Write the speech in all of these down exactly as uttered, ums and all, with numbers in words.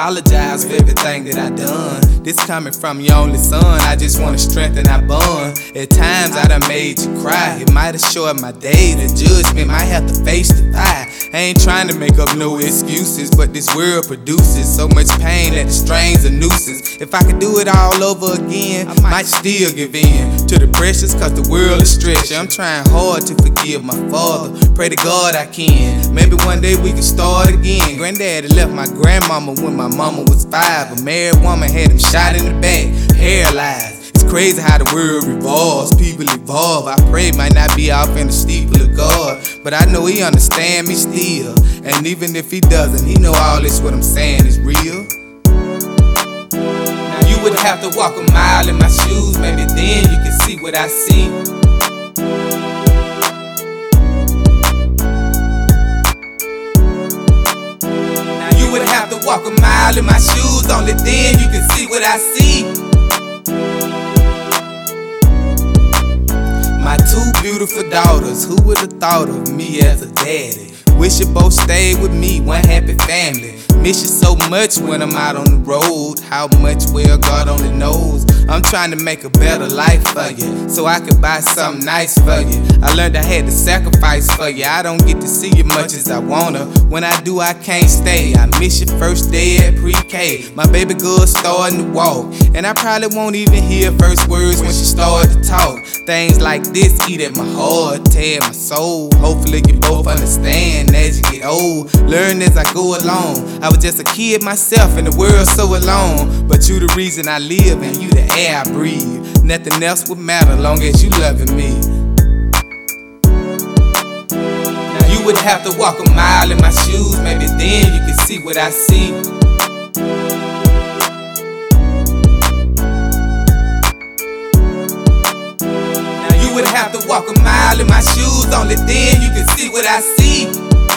apologize for everything that I done. This coming from your only son, I just wanna strengthen our bond. At times I done made you cry. It might have shortened my days, the judgment might have to face the fire. I ain't trying to make up no excuses, but this world produces so much pain that the strains are nuisance. If I could do it all over again, I might still give in to the pressures, cause the world is stretched. I'm trying hard to forgive my father, pray to God I can. Maybe one day we can start again. Granddaddy left my grandmama when my mama was five. A married woman had him shot in the back, paralyzed. It's crazy how the world revolves, people evolve. I pray it might not be off in the steeple of God, but I know he understand me still. And even if he doesn't, he know all this what I'm saying is real. Now you would have to walk a mile in my shoes, maybe then you can see what I see. Now you would have to walk a mile in my shoes, only then you can see what I see. My two beautiful daughters, who would've thought of me as a daddy? Wish you both stayed with me, one happy family. Miss you so much when I'm out on the road. How much, well, God only knows. I'm trying to make a better life for you, so I could buy something nice for you. I learned I had to sacrifice for you. I don't get to see you much as I wanna. When I do, I can't stay. I miss your first day at pre-K. My baby girl starting to walk, and I probably won't even hear first words when she start to talk. Things like this eat at my heart, tear my soul. Hopefully you both understand as you get old. Learn as I go along. I was just a kid myself and the world so alone, but you the reason I live and you the air I breathe. Nothing else would matter long as you loving me. Now you would have to walk a mile in my shoes, maybe then you can see what I see. Now you would have to walk a mile in my shoes, only then you can see what I see.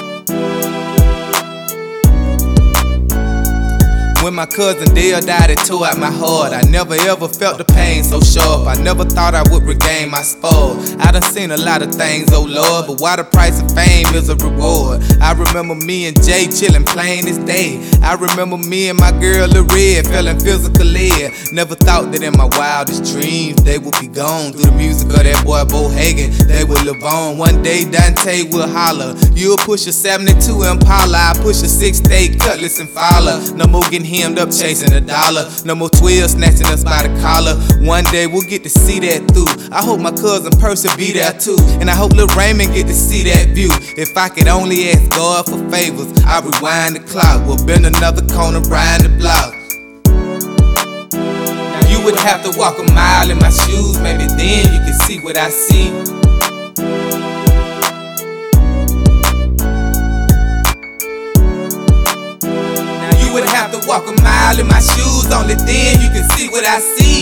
When my cousin Dale died, it tore out my heart. I never ever felt the pain so sharp. I never thought I would regain my spell. I done seen a lot of things, oh Lord, but why the price of fame is a reward? I remember me and Jay chillin' plain as day. I remember me and my girl Lil Red feeling physical air. Never thought that in my wildest dreams they would be gone. Through the music of that boy Bo Hagen, they would live on. One day Dante will holler, you'll push a seventy-two Impala, I push a six-day Cutlass and Fowler. No more getting hemmed up chasing a dollar, no more twelve snatching us by the collar. One day we'll get to see that through. I hope my cousin Percy be there too, and I hope Lil Raymond get to see that view. If I could only ask God for favors, I'll rewind the clock. We'll bend another corner, grind the block. Now you would have to walk a mile in my shoes, maybe then you can see what I see. Would have to walk a mile in my shoes, only then you can see what I see.